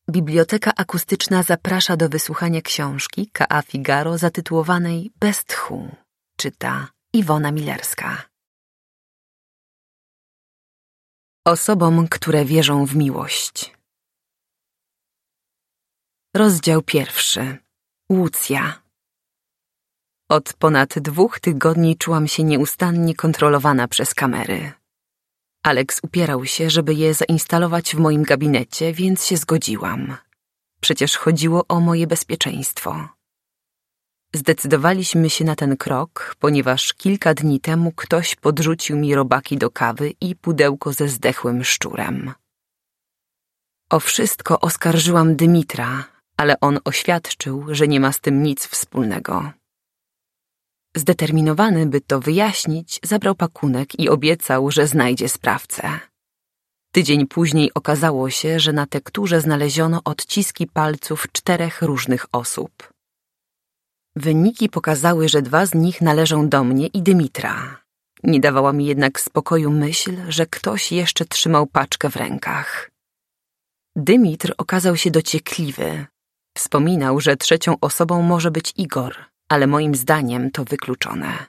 Biblioteka Akustyczna zaprasza do wysłuchania książki K.A. Figaro zatytułowanej Bez tchu. Czyta Iwona Milerska. Osobom, które wierzą w miłość. Rozdział 1. Łucja. Od ponad 2 tygodni czułam się nieustannie kontrolowana przez kamery. Alex upierał się, żeby je zainstalować w moim gabinecie, więc się zgodziłam. Przecież chodziło o moje bezpieczeństwo. Zdecydowaliśmy się na ten krok, ponieważ kilka dni temu ktoś podrzucił mi robaki do kawy i pudełko ze zdechłym szczurem. O wszystko oskarżyłam Dymitra, ale on oświadczył, że nie ma z tym nic wspólnego. Zdeterminowany, by to wyjaśnić, zabrał pakunek i obiecał, że znajdzie sprawcę. Tydzień później okazało się, że na tekturze znaleziono odciski palców 4 różnych osób. Wyniki pokazały, że 2 z nich należą do mnie i Dymitra. Nie dawała mi jednak spokoju myśl, że ktoś jeszcze trzymał paczkę w rękach. Dymitr okazał się dociekliwy. Wspominał, że 3. osobą może być Igor, ale moim zdaniem to wykluczone.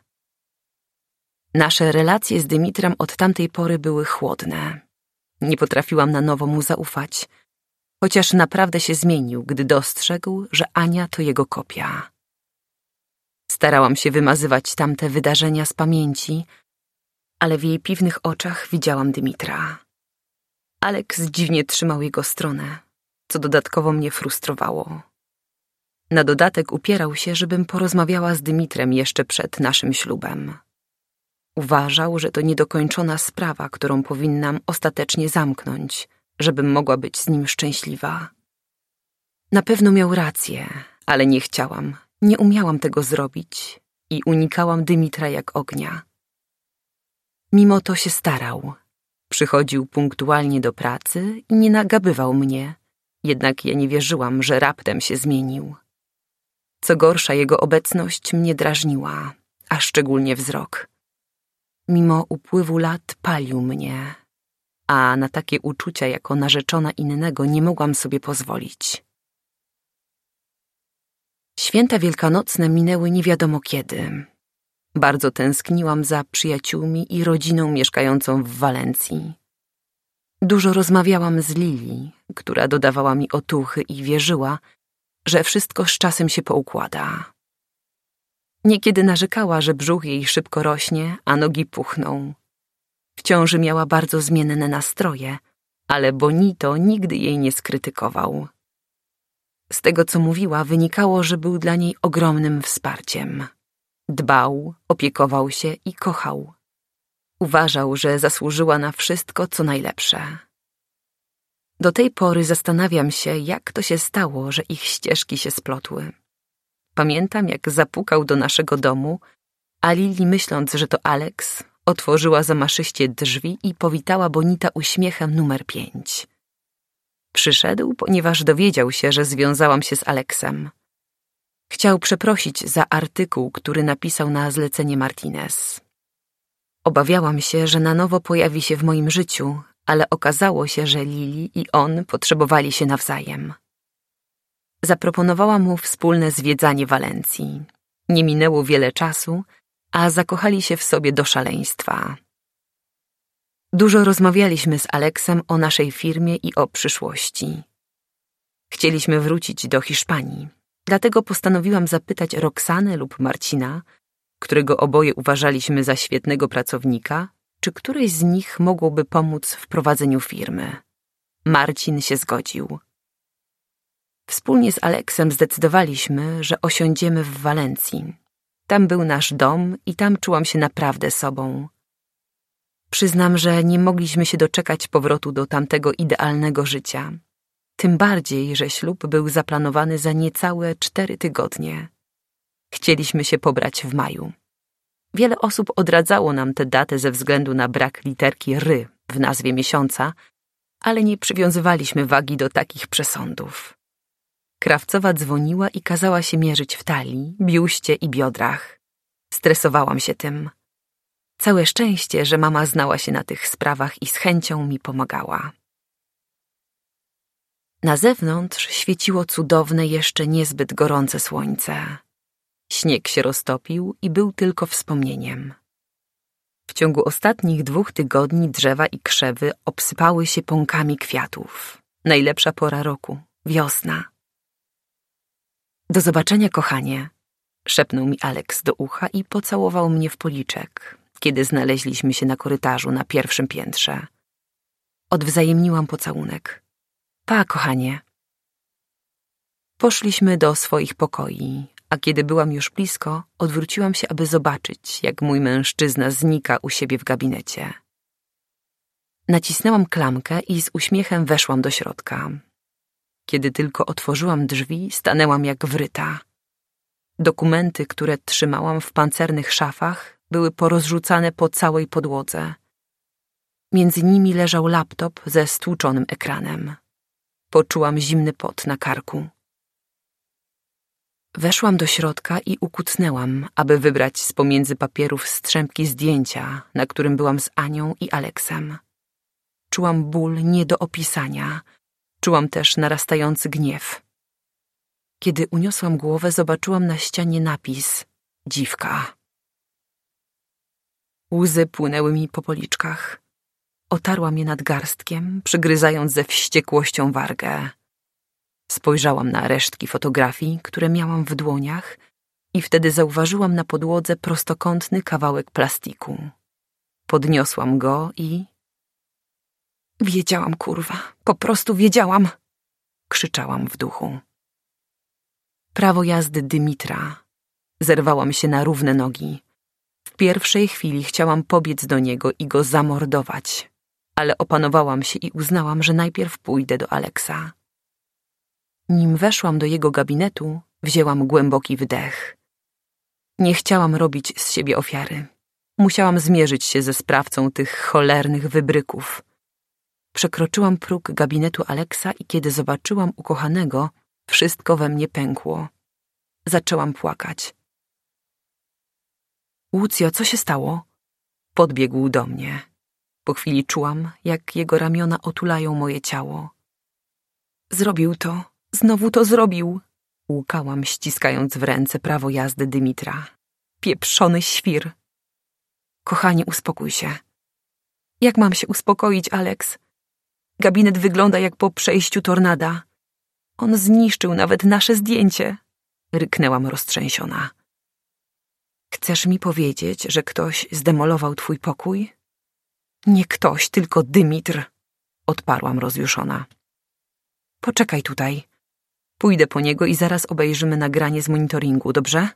Nasze relacje z Dymitrem od tamtej pory były chłodne. Nie potrafiłam na nowo mu zaufać, chociaż naprawdę się zmienił, gdy dostrzegł, że Ania to jego kopia. Starałam się wymazywać tamte wydarzenia z pamięci, ale w jej piwnych oczach widziałam Dymitra. Alex dziwnie trzymał jego stronę, co dodatkowo mnie frustrowało. Na dodatek upierał się, żebym porozmawiała z Dymitrem jeszcze przed naszym ślubem. Uważał, że to niedokończona sprawa, którą powinnam ostatecznie zamknąć, żebym mogła być z nim szczęśliwa. Na pewno miał rację, ale nie chciałam, nie umiałam tego zrobić i unikałam Dymitra jak ognia. Mimo to się starał. Przychodził punktualnie do pracy i nie nagabywał mnie, jednak ja nie wierzyłam, że raptem się zmienił. Co gorsza, jego obecność mnie drażniła, a szczególnie wzrok. Mimo upływu lat palił mnie, a na takie uczucia jako narzeczona innego nie mogłam sobie pozwolić. Święta wielkanocne minęły nie wiadomo kiedy. Bardzo tęskniłam za przyjaciółmi i rodziną mieszkającą w Walencji. Dużo rozmawiałam z Lili, która dodawała mi otuchy i wierzyła, że wszystko z czasem się poukłada. Niekiedy narzekała, że brzuch jej szybko rośnie, a nogi puchną. W ciąży miała bardzo zmienne nastroje, ale Bonito nigdy jej nie skrytykował. Z tego, co mówiła, wynikało, że był dla niej ogromnym wsparciem. Dbał, opiekował się i kochał. Uważał, że zasłużyła na wszystko, co najlepsze. Do tej pory zastanawiam się, jak to się stało, że ich ścieżki się splotły. Pamiętam, jak zapukał do naszego domu, a Lili, myśląc, że to Alex, otworzyła zamaszyście drzwi i powitała Bonita uśmiechem numer 5. Przyszedł, ponieważ dowiedział się, że związałam się z Alexem. Chciał przeprosić za artykuł, który napisał na zlecenie Martinez. Obawiałam się, że na nowo pojawi się w moim życiu, ale okazało się, że Lili i on potrzebowali się nawzajem. Zaproponowałam mu wspólne zwiedzanie Walencji. Nie minęło wiele czasu, a zakochali się w sobie do szaleństwa. Dużo rozmawialiśmy z Alexem o naszej firmie i o przyszłości. Chcieliśmy wrócić do Hiszpanii, dlatego postanowiłam zapytać Roxanę lub Marcina, którego oboje uważaliśmy za świetnego pracownika, czy któreś z nich mogłoby pomóc w prowadzeniu firmy. Marcin się zgodził. Wspólnie z Alexem zdecydowaliśmy, że osiądziemy w Walencji. Tam był nasz dom i tam czułam się naprawdę sobą. Przyznam, że nie mogliśmy się doczekać powrotu do tamtego idealnego życia. Tym bardziej, że ślub był zaplanowany za niecałe 4 tygodnie. Chcieliśmy się pobrać w maju. Wiele osób odradzało nam tę datę ze względu na brak literki ry w nazwie miesiąca, ale nie przywiązywaliśmy wagi do takich przesądów. Krawcowa dzwoniła i kazała się mierzyć w talii, biuście i biodrach. Stresowałam się tym. Całe szczęście, że mama znała się na tych sprawach i z chęcią mi pomagała. Na zewnątrz świeciło cudowne, jeszcze niezbyt gorące słońce. Śnieg się roztopił i był tylko wspomnieniem. W ciągu ostatnich 2 tygodni drzewa i krzewy obsypały się pąkami kwiatów. Najlepsza pora roku, wiosna. Do zobaczenia, kochanie, szepnął mi Alex do ucha i pocałował mnie w policzek, kiedy znaleźliśmy się na korytarzu na 1. piętrze. Odwzajemniłam pocałunek. Pa, kochanie. Poszliśmy do swoich pokoi, a kiedy byłam już blisko, odwróciłam się, aby zobaczyć, jak mój mężczyzna znika u siebie w gabinecie. Nacisnęłam klamkę i z uśmiechem weszłam do środka. Kiedy tylko otworzyłam drzwi, stanęłam jak wryta. Dokumenty, które trzymałam w pancernych szafach, były porozrzucane po całej podłodze. Między nimi leżał laptop ze stłuczonym ekranem. Poczułam zimny pot na karku. Weszłam do środka i ukucnęłam, aby wybrać z pomiędzy papierów strzępki zdjęcia, na którym byłam z Anią i Aleksem. Czułam ból nie do opisania. Czułam też narastający gniew. Kiedy uniosłam głowę, zobaczyłam na ścianie napis „Dziwka”. Łzy płynęły mi po policzkach. Otarłam je nadgarstkiem, przygryzając ze wściekłością wargę. Spojrzałam na resztki fotografii, które miałam w dłoniach i wtedy zauważyłam na podłodze prostokątny kawałek plastiku. Podniosłam go i... Wiedziałam, kurwa, po prostu wiedziałam! Krzyczałam w duchu. Prawo jazdy Dymitra. Zerwałam się na równe nogi. W pierwszej chwili chciałam pobiec do niego i go zamordować, ale opanowałam się i uznałam, że najpierw pójdę do Aleksa. Nim weszłam do jego gabinetu, wzięłam głęboki wdech. Nie chciałam robić z siebie ofiary. Musiałam zmierzyć się ze sprawcą tych cholernych wybryków. Przekroczyłam próg gabinetu Aleksa i kiedy zobaczyłam ukochanego, wszystko we mnie pękło. Zaczęłam płakać. Łucjo, co się stało? Podbiegł do mnie. Po chwili czułam, jak jego ramiona otulają moje ciało. Zrobił to. Znowu to zrobił. Łkałam, ściskając w ręce prawo jazdy Dymitra. Pieprzony świr. Kochanie, uspokój się. Jak mam się uspokoić, Alex? Gabinet wygląda jak po przejściu tornada. On zniszczył nawet nasze zdjęcie. Ryknęłam roztrzęsiona. Chcesz mi powiedzieć, że ktoś zdemolował twój pokój? Nie ktoś, tylko Dymitr. Odparłam rozjuszona. Poczekaj tutaj. Pójdę po niego i zaraz obejrzymy nagranie z monitoringu, dobrze?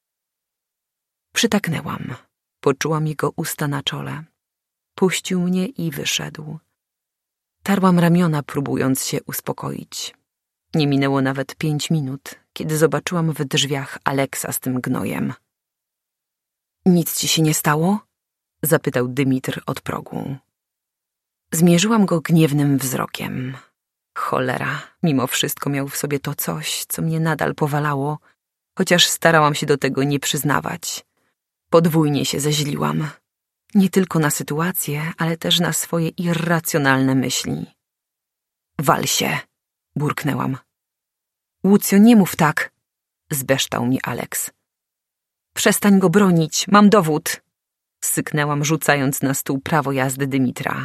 Przytaknęłam. Poczułam jego usta na czole. Puścił mnie i wyszedł. Tarłam ramiona, próbując się uspokoić. Nie minęło nawet 5 minut, kiedy zobaczyłam w drzwiach Aleksa z tym gnojem. Nic ci się nie stało? Zapytał Dymitr od progu. Zmierzyłam go gniewnym wzrokiem. Cholera, mimo wszystko miał w sobie to coś, co mnie nadal powalało, chociaż starałam się do tego nie przyznawać. Podwójnie się zeźliłam. Nie tylko na sytuację, ale też na swoje irracjonalne myśli. Wal się, burknęłam. Łucjo, nie mów tak, zbeształ mnie Alex. Przestań go bronić, mam dowód, syknęłam, rzucając na stół prawo jazdy Dymitra.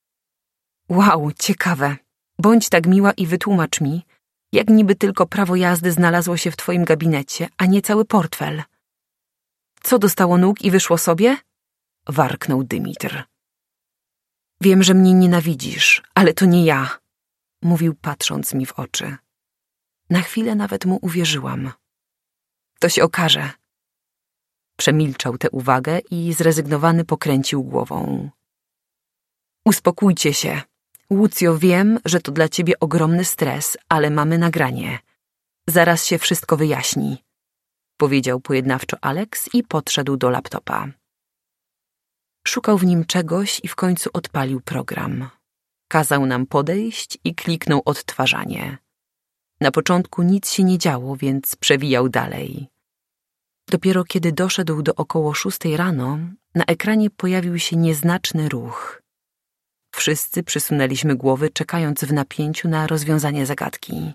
Wow, ciekawe. Bądź tak miła i wytłumacz mi, jak niby tylko prawo jazdy znalazło się w twoim gabinecie, a nie cały portfel. Co dostało nóg i wyszło sobie? Warknął Dymitr. Wiem, że mnie nienawidzisz, ale to nie ja, mówił, patrząc mi w oczy. Na chwilę nawet mu uwierzyłam. To się okaże. Przemilczał tę uwagę i zrezygnowany pokręcił głową. Uspokójcie się. Łucjo, wiem, że to dla ciebie ogromny stres, ale mamy nagranie. Zaraz się wszystko wyjaśni, powiedział pojednawczo Alex i podszedł do laptopa. Szukał w nim czegoś i w końcu odpalił program. Kazał nam podejść i kliknął odtwarzanie. Na początku nic się nie działo, więc przewijał dalej. Dopiero kiedy doszedł do około 6 rano, na ekranie pojawił się nieznaczny ruch. Wszyscy przysunęliśmy głowy, czekając w napięciu na rozwiązanie zagadki.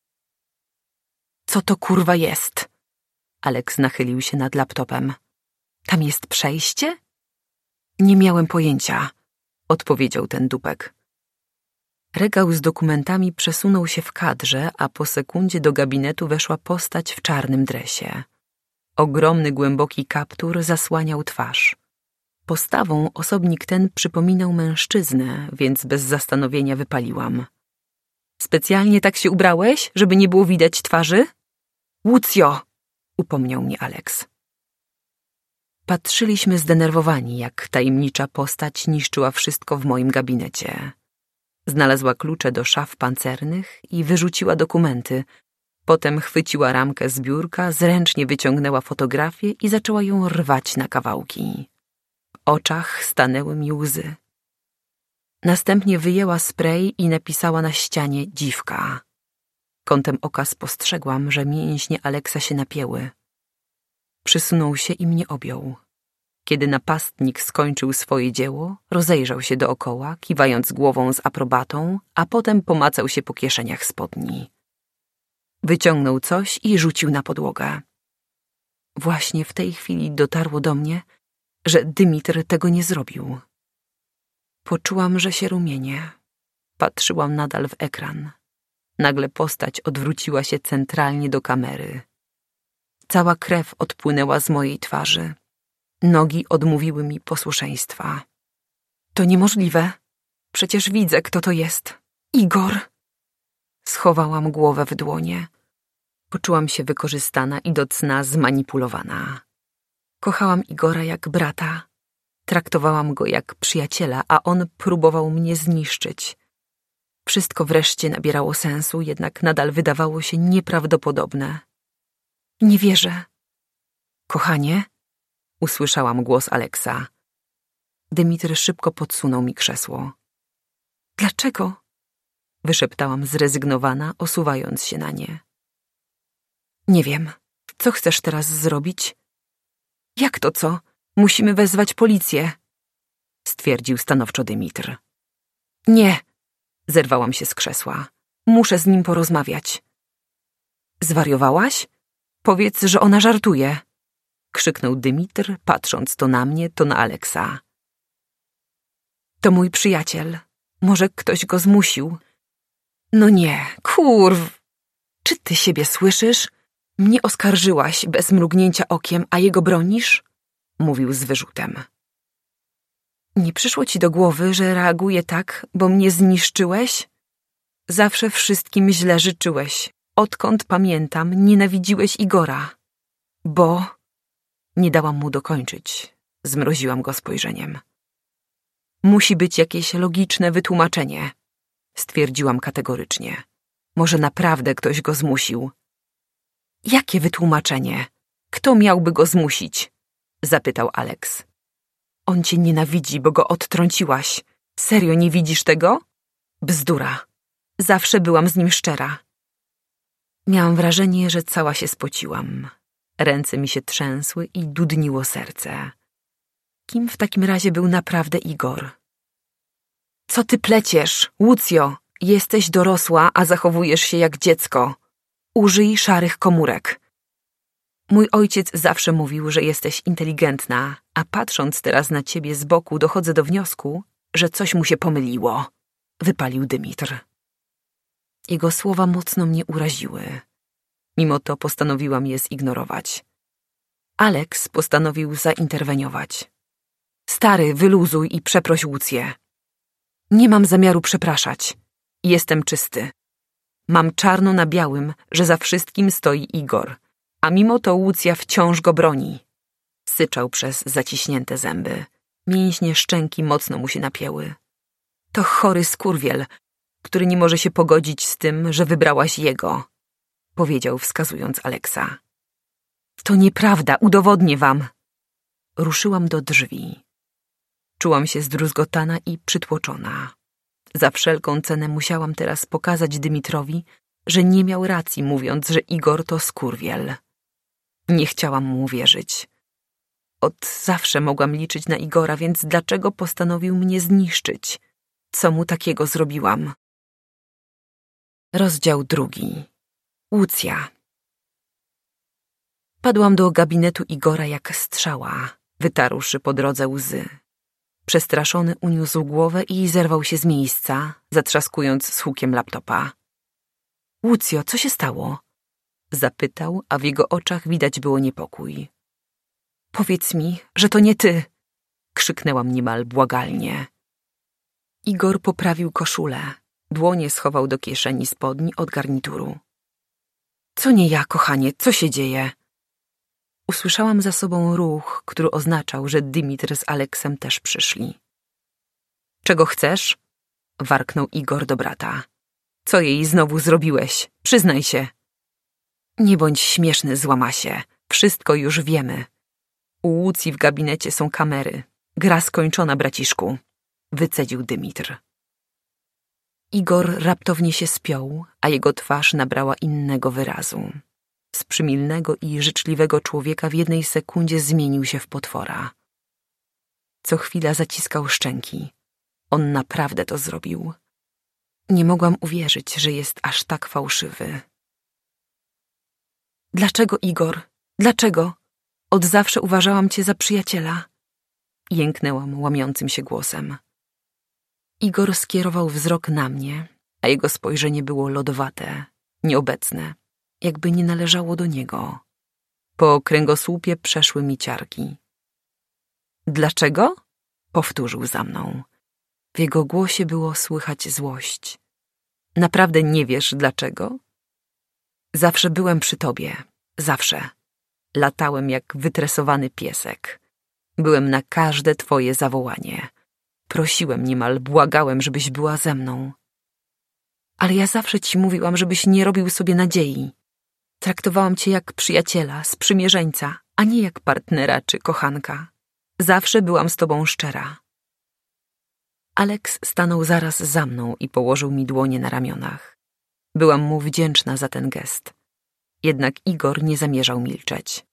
Co to kurwa jest? Alex nachylił się nad laptopem. Tam jest przejście? Nie miałem pojęcia, odpowiedział ten dupek. Regał z dokumentami przesunął się w kadrze, a po sekundzie do gabinetu weszła postać w czarnym dresie. Ogromny, głęboki kaptur zasłaniał twarz. Postawą osobnik ten przypominał mężczyznę, więc bez zastanowienia wypaliłam. Specjalnie tak się ubrałeś, żeby nie było widać twarzy? Łucjo! Upomniał mnie Alex. Patrzyliśmy zdenerwowani, jak tajemnicza postać niszczyła wszystko w moim gabinecie. Znalazła klucze do szaf pancernych i wyrzuciła dokumenty. Potem chwyciła ramkę z biurka, zręcznie wyciągnęła fotografię i zaczęła ją rwać na kawałki. W oczach stanęły mi łzy. Następnie wyjęła spray i napisała na ścianie dziwka. Kątem oka spostrzegłam, że mięśnie Aleksa się napięły. Przysunął się i mnie objął. Kiedy napastnik skończył swoje dzieło, rozejrzał się dookoła, kiwając głową z aprobatą, a potem pomacał się po kieszeniach spodni. Wyciągnął coś i rzucił na podłogę. Właśnie w tej chwili dotarło do mnie, że Dymitr tego nie zrobił. Poczułam, że się rumienię. Patrzyłam nadal w ekran. Nagle postać odwróciła się centralnie do kamery. Cała krew odpłynęła z mojej twarzy. Nogi odmówiły mi posłuszeństwa. To niemożliwe. Przecież widzę, kto to jest. Igor! Schowałam głowę w dłonie. Poczułam się wykorzystana i do cna zmanipulowana. Kochałam Igora jak brata. Traktowałam go jak przyjaciela, a on próbował mnie zniszczyć. Wszystko wreszcie nabierało sensu, jednak nadal wydawało się nieprawdopodobne. Nie wierzę. Kochanie? Usłyszałam głos Aleksa. Dymitr szybko podsunął mi krzesło. Dlaczego? Wyszeptałam zrezygnowana, osuwając się na nie. Nie wiem. Co chcesz teraz zrobić? Jak to co? Musimy wezwać policję, stwierdził stanowczo Dymitr. Nie, zerwałam się z krzesła. Muszę z nim porozmawiać. Zwariowałaś? Powiedz, że ona żartuje, krzyknął Dymitr, patrząc to na mnie, to na Aleksa. To mój przyjaciel. Może ktoś go zmusił. No nie, kurw. Czy ty siebie słyszysz? Mnie oskarżyłaś bez mrugnięcia okiem, a jego bronisz? Mówił z wyrzutem. Nie przyszło ci do głowy, że reaguję tak, bo mnie zniszczyłeś? Zawsze wszystkim źle życzyłeś. Odkąd pamiętam, nienawidziłeś Igora. Bo... Nie dałam mu dokończyć. Zmroziłam go spojrzeniem. Musi być jakieś logiczne wytłumaczenie, stwierdziłam kategorycznie. Może naprawdę ktoś go zmusił. Jakie wytłumaczenie? Kto miałby go zmusić? Zapytał Alex. On cię nienawidzi, bo go odtrąciłaś. Serio nie widzisz tego? Bzdura. Zawsze byłam z nim szczera. Miałam wrażenie, że cała się spociłam. Ręce mi się trzęsły i dudniło serce. Kim w takim razie był naprawdę Igor? Co ty pleciesz, Łucjo? Jesteś dorosła, a zachowujesz się jak dziecko. Użyj szarych komórek. Mój ojciec zawsze mówił, że jesteś inteligentna, a patrząc teraz na ciebie z boku dochodzę do wniosku, że coś mu się pomyliło, wypalił Dymitr. Jego słowa mocno mnie uraziły. Mimo to postanowiłam je zignorować. Alex postanowił zainterweniować. Stary, wyluzuj i przeproś Łucję. Nie mam zamiaru przepraszać. Jestem czysty. Mam czarno na białym, że za wszystkim stoi Igor, a mimo to Łucja wciąż go broni. Syczał przez zaciśnięte zęby. Mięśnie szczęki mocno mu się napięły. To chory skurwiel, który nie może się pogodzić z tym, że wybrałaś jego, powiedział wskazując Aleksa. To nieprawda, udowodnię wam. Ruszyłam do drzwi. Czułam się zdruzgotana i przytłoczona. Za wszelką cenę musiałam teraz pokazać Dymitrowi, że nie miał racji, mówiąc, że Igor to skurwiel. Nie chciałam mu wierzyć. Od zawsze mogłam liczyć na Igora, więc dlaczego postanowił mnie zniszczyć? Co mu takiego zrobiłam? Rozdział 2. Łucja. Padłam do gabinetu Igora jak strzała, wytarłszy po drodze łzy. Przestraszony uniósł głowę i zerwał się z miejsca, zatrzaskując z hukiem laptopa. Łucjo, co się stało? Zapytał, a w jego oczach widać było niepokój. Powiedz mi, że to nie ty! Krzyknęłam niemal błagalnie. Igor poprawił koszulę. Dłonie schował do kieszeni spodni od garnituru. Co nie ja, kochanie, co się dzieje? Usłyszałam za sobą ruch, który oznaczał, że Dymitr z Aleksem też przyszli. Czego chcesz? Warknął Igor do brata. Co jej znowu zrobiłeś? Przyznaj się. Nie bądź śmieszny, złamasie. Wszystko już wiemy. U Łucji w gabinecie są kamery. Gra skończona, braciszku. Wycedził Dymitr. Igor raptownie się spiął, a jego twarz nabrała innego wyrazu. Z przymilnego i życzliwego człowieka w jednej sekundzie zmienił się w potwora. Co chwila zaciskał szczęki. On naprawdę to zrobił. Nie mogłam uwierzyć, że jest aż tak fałszywy. Dlaczego, Igor? Dlaczego? Od zawsze uważałam cię za przyjaciela. Jęknęłam łamiącym się głosem. Igor skierował wzrok na mnie, a jego spojrzenie było lodowate, nieobecne, jakby nie należało do niego. Po kręgosłupie przeszły mi ciarki. Dlaczego? Powtórzył za mną. W jego głosie było słychać złość. Naprawdę nie wiesz dlaczego? Zawsze byłem przy tobie, zawsze. Latałem jak wytresowany piesek. Byłem na każde twoje zawołanie. Prosiłem niemal, błagałem, żebyś była ze mną. Ale ja zawsze ci mówiłam, żebyś nie robił sobie nadziei. Traktowałam cię jak przyjaciela, sprzymierzeńca, a nie jak partnera czy kochanka. Zawsze byłam z tobą szczera. Aleks stanął zaraz za mną i położył mi dłonie na ramionach. Byłam mu wdzięczna za ten gest. Jednak Igor nie zamierzał milczeć.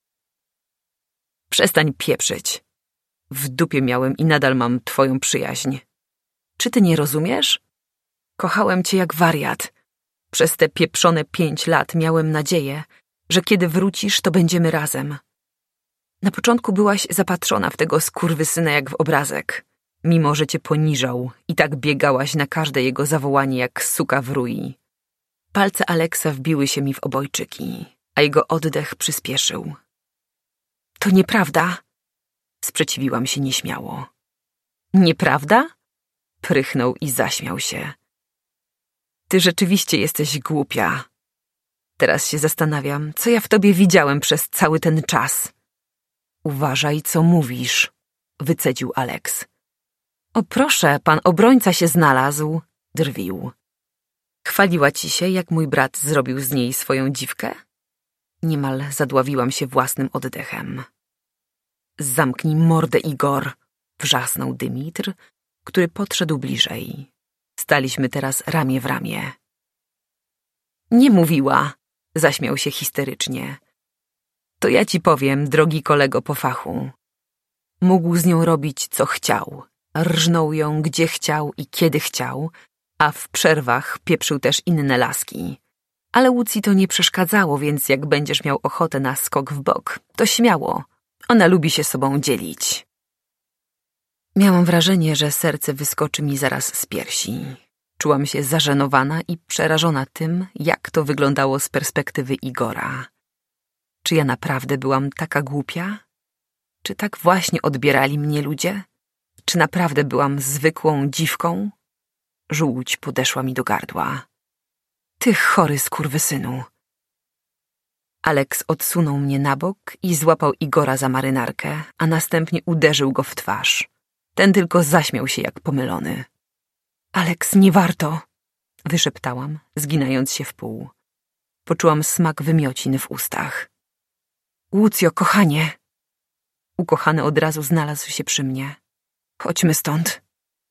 Przestań pieprzyć. W dupie miałem i nadal mam twoją przyjaźń. Czy ty nie rozumiesz? Kochałem cię jak wariat. Przez te pieprzone 5 lat miałem nadzieję, że kiedy wrócisz, to będziemy razem. Na początku byłaś zapatrzona w tego skurwysyna jak w obrazek. Mimo że cię poniżał, i tak biegałaś na każde jego zawołanie jak suka w rui. Palce Aleksa wbiły się mi w obojczyki, a jego oddech przyspieszył. To nieprawda! Sprzeciwiłam się nieśmiało. Nieprawda? Prychnął i zaśmiał się. Ty rzeczywiście jesteś głupia. Teraz się zastanawiam, co ja w tobie widziałem przez cały ten czas. Uważaj, co mówisz, wycedził Aleks. O proszę, pan obrońca się znalazł, drwił. Chwaliła ci się, jak mój brat zrobił z niej swoją dziwkę? Niemal zadławiłam się własnym oddechem. Zamknij mordę, Igor, wrzasnął Dymitr, który podszedł bliżej. Staliśmy teraz ramię w ramię. Nie mówiła, zaśmiał się histerycznie. To ja ci powiem, drogi kolego po fachu. Mógł z nią robić, co chciał. Rżnął ją, gdzie chciał i kiedy chciał, a w przerwach pieprzył też inne laski. Ale Łucji to nie przeszkadzało, więc jak będziesz miał ochotę na skok w bok, to śmiało. Ona lubi się sobą dzielić. Miałam wrażenie, że serce wyskoczy mi zaraz z piersi. Czułam się zażenowana i przerażona tym, jak to wyglądało z perspektywy Igora. Czy ja naprawdę byłam taka głupia? Czy tak właśnie odbierali mnie ludzie? Czy naprawdę byłam zwykłą dziwką? Żółć podeszła mi do gardła. Ty chory skurwysynu! Aleks odsunął mnie na bok i złapał Igora za marynarkę, a następnie uderzył go w twarz. Ten tylko zaśmiał się jak pomylony. Aleks, nie warto! Wyszeptałam, zginając się w pół. Poczułam smak wymiocin w ustach. Łucjo, kochanie! Ukochany od razu znalazł się przy mnie. Chodźmy stąd.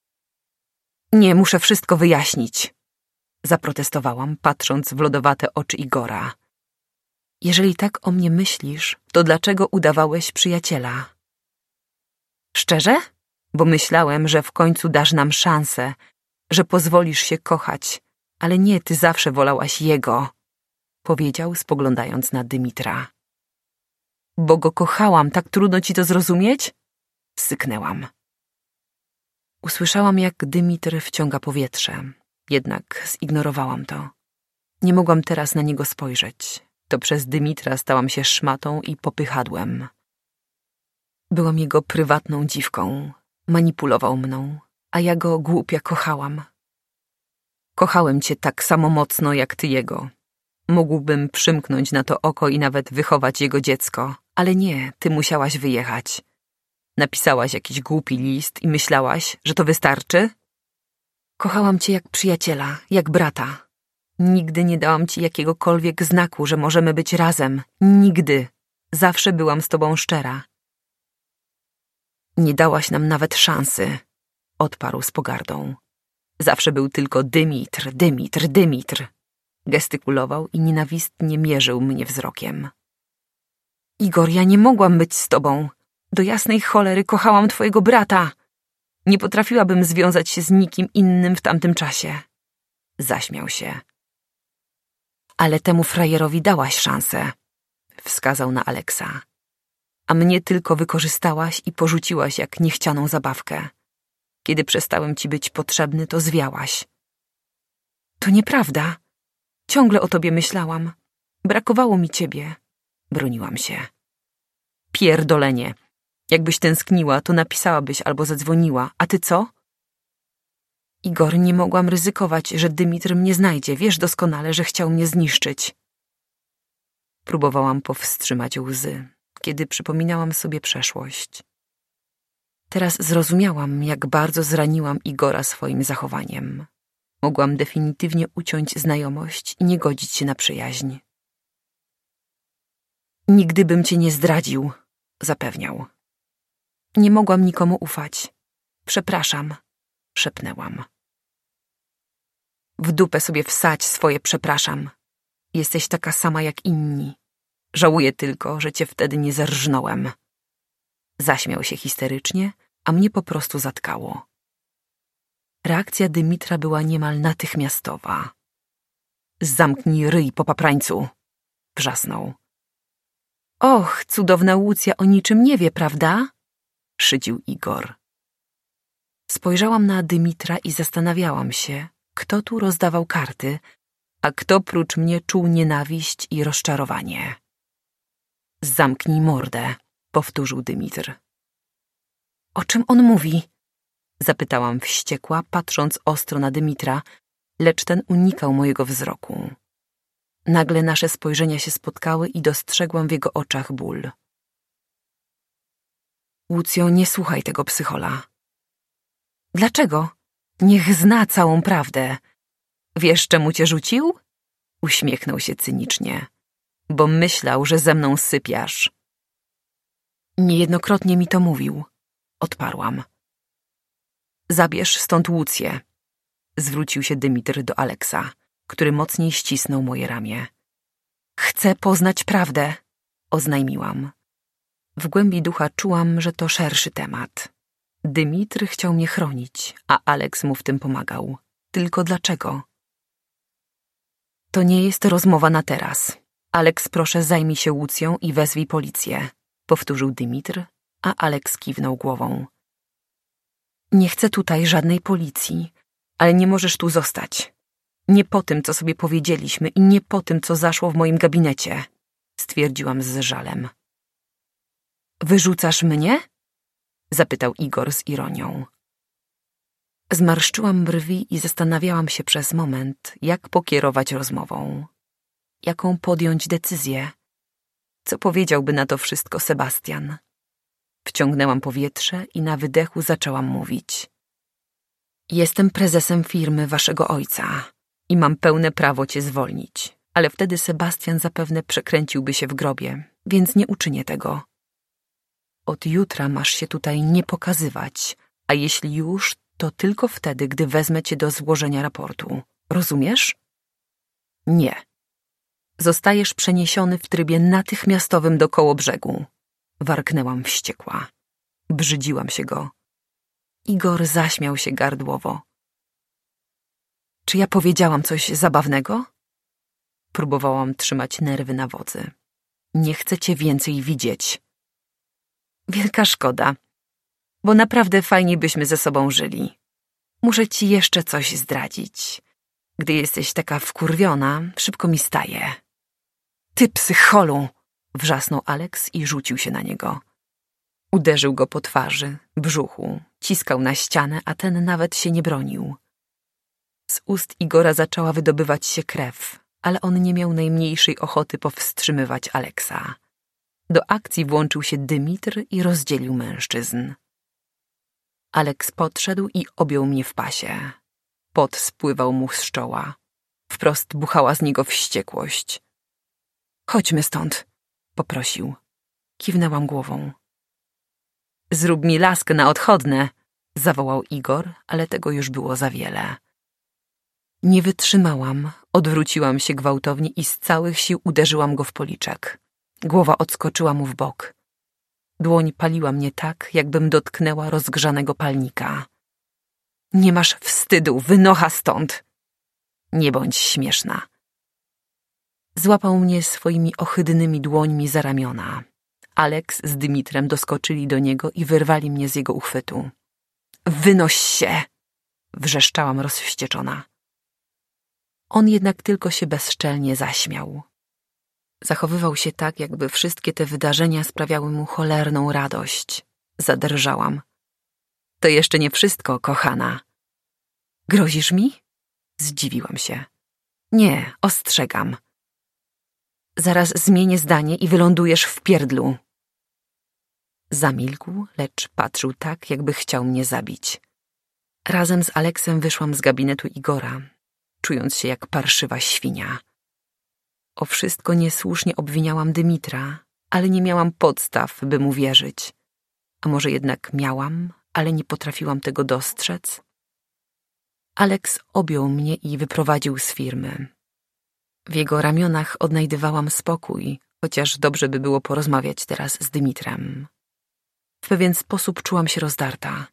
Nie, muszę wszystko wyjaśnić. Zaprotestowałam, patrząc w lodowate oczy Igora. Jeżeli tak o mnie myślisz, to dlaczego udawałeś przyjaciela? Szczerze? Bo myślałem, że w końcu dasz nam szansę, że pozwolisz się kochać, ale nie, ty zawsze wolałaś jego, powiedział, spoglądając na Dymitra. Bo go kochałam, tak trudno ci to zrozumieć? Syknęłam. Usłyszałam, jak Dymitr wciąga powietrze, jednak zignorowałam to. Nie mogłam teraz na niego spojrzeć. To przez Dymitra stałam się szmatą i popychadłem. Byłam jego prywatną dziwką. Manipulował mną, a ja go głupia kochałam. Kochałem cię tak samo mocno, jak ty jego. Mógłbym przymknąć na to oko i nawet wychować jego dziecko, ale nie, ty musiałaś wyjechać. Napisałaś jakiś głupi list i myślałaś, że to wystarczy? Kochałam cię jak przyjaciela, jak brata. Nigdy nie dałam ci jakiegokolwiek znaku, że możemy być razem. Nigdy. Zawsze byłam z tobą szczera. Nie dałaś nam nawet szansy, odparł z pogardą. Zawsze był tylko Dymitr, Dymitr, Dymitr. Gestykulował i nienawistnie mierzył mnie wzrokiem. Igor, ja nie mogłam być z tobą. Do jasnej cholery kochałam twojego brata. Nie potrafiłabym związać się z nikim innym w tamtym czasie. Zaśmiał się. Ale temu frajerowi dałaś szansę, wskazał na Aleksa. A mnie tylko wykorzystałaś i porzuciłaś jak niechcianą zabawkę. Kiedy przestałem ci być potrzebny, to zwiałaś. To nieprawda. Ciągle o tobie myślałam. Brakowało mi ciebie. Broniłam się. Pierdolenie. Jakbyś tęskniła, to napisałabyś albo zadzwoniła. A ty co? Igor, nie mogłam ryzykować, że Dymitr mnie znajdzie. Wiesz doskonale, że chciał mnie zniszczyć. Próbowałam powstrzymać łzy, kiedy przypominałam sobie przeszłość. Teraz zrozumiałam, jak bardzo zraniłam Igora swoim zachowaniem. Mogłam definitywnie uciąć znajomość i nie godzić się na przyjaźń. Nigdy bym cię nie zdradził, zapewniał. Nie mogłam nikomu ufać. Przepraszam, szepnęłam. W dupę sobie wsadź swoje przepraszam. Jesteś taka sama jak inni. Żałuję tylko, że cię wtedy nie zerżnąłem. Zaśmiał się histerycznie, a mnie po prostu zatkało. Reakcja Dymitra była niemal natychmiastowa. Zamknij ryj, popaprańcu, wrzasnął. Och, cudowna Łucja o niczym nie wie, prawda? Szydził Igor. Spojrzałam na Dymitra i zastanawiałam się, kto tu rozdawał karty, a kto prócz mnie czuł nienawiść i rozczarowanie. Zamknij mordę, powtórzył Dymitr. O czym on mówi? Zapytałam wściekła, patrząc ostro na Dymitra, lecz ten unikał mojego wzroku. Nagle nasze spojrzenia się spotkały i dostrzegłam w jego oczach ból. Łucjo, nie słuchaj tego psychola. Dlaczego? Niech zna całą prawdę. Wiesz, czemu cię rzucił? Uśmiechnął się cynicznie. Bo myślał, że ze mną sypiasz. Niejednokrotnie mi to mówił. Odparłam. Zabierz stąd Łucję. Zwrócił się Dymitr do Aleksa, który mocniej ścisnął moje ramię. Chcę poznać prawdę, oznajmiłam. W głębi ducha czułam, że to szerszy temat. Dymitr chciał mnie chronić, a Aleks mu w tym pomagał. Tylko dlaczego? To nie jest rozmowa na teraz. Aleks, proszę, zajmij się Łucją i wezwij policję, powtórzył Dymitr, a Aleks kiwnął głową. Nie chcę tutaj żadnej policji, ale nie możesz tu zostać. Nie po tym, co sobie powiedzieliśmy i nie po tym, co zaszło w moim gabinecie, stwierdziłam z żalem. Wyrzucasz mnie? Zapytał Igor z ironią. Zmarszczyłam brwi i zastanawiałam się przez moment, jak pokierować rozmową. Jaką podjąć decyzję? Co powiedziałby na to wszystko Sebastian? Wciągnęłam powietrze i na wydechu zaczęłam mówić. Jestem prezesem firmy waszego ojca i mam pełne prawo cię zwolnić, ale wtedy Sebastian zapewne przekręciłby się w grobie, więc nie uczynię tego. Od jutra masz się tutaj nie pokazywać, a jeśli już, to tylko wtedy, gdy wezmę cię do złożenia raportu. Rozumiesz? Nie. Zostajesz przeniesiony w trybie natychmiastowym do Kołobrzegu. Warknęłam wściekła. Brzydziłam się go. Igor zaśmiał się gardłowo. Czy ja powiedziałam coś zabawnego? Próbowałam trzymać nerwy na wodzy. Nie chcę cię więcej widzieć. Wielka szkoda, bo naprawdę fajnie byśmy ze sobą żyli. Muszę ci jeszcze coś zdradzić. Gdy jesteś taka wkurwiona, szybko mi staje. Ty psycholu! Wrzasnął Alex i rzucił się na niego. Uderzył go po twarzy, brzuchu, ciskał na ścianę, a ten nawet się nie bronił. Z ust Igora zaczęła wydobywać się krew, ale on nie miał najmniejszej ochoty powstrzymywać Aleksa. Do akcji włączył się Dymitr i rozdzielił mężczyzn. Aleks podszedł i objął mnie w pasie. Pot spływał mu z czoła. Wprost buchała z niego wściekłość. Chodźmy stąd, poprosił. Kiwnęłam głową. Zrób mi laskę na odchodne, zawołał Igor, ale tego już było za wiele. Nie wytrzymałam, odwróciłam się gwałtownie i z całych sił uderzyłam go w policzek. Głowa odskoczyła mu w bok. Dłoń paliła mnie tak, jakbym dotknęła rozgrzanego palnika. Nie masz wstydu, wynocha stąd! Nie bądź śmieszna. Złapał mnie swoimi ohydnymi dłońmi za ramiona. Aleks z Dymitrem doskoczyli do niego i wyrwali mnie z jego uchwytu. Wynoś się! Wrzeszczałam rozwścieczona. On jednak tylko się bezczelnie zaśmiał. Zachowywał się tak, jakby wszystkie te wydarzenia sprawiały mu cholerną radość. Zadrżałam. To jeszcze nie wszystko, kochana. Grozisz mi? Zdziwiłam się. Nie, ostrzegam. Zaraz zmienię zdanie i wylądujesz w pierdlu. Zamilkł, lecz patrzył tak, jakby chciał mnie zabić. Razem z Aleksem wyszłam z gabinetu Igora, czując się jak parszywa świnia. O wszystko niesłusznie obwiniałam Dymitra, ale nie miałam podstaw, by mu wierzyć. A może jednak miałam, ale nie potrafiłam tego dostrzec? Aleks objął mnie i wyprowadził z firmy. W jego ramionach odnajdywałam spokój, chociaż dobrze by było porozmawiać teraz z Dymitrem. W pewien sposób czułam się rozdarta.